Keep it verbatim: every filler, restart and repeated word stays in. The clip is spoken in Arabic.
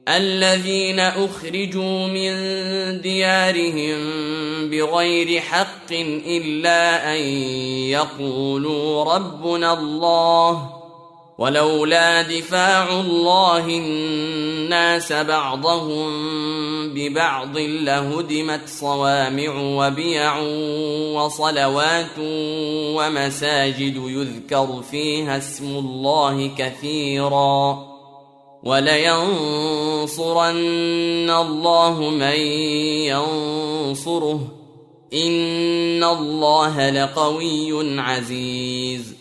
الذين أخرجوا من ديارهم بغير حق إلا أن يقولوا ربنا الله ولولا دفاع الله الناس بعضهم ببعض لهدمت صوامع وبيع وصلوات ومساجد يذكر فيها اسم الله كثيرا ولينصرن الله من ينصره إن الله لقوي عزيز.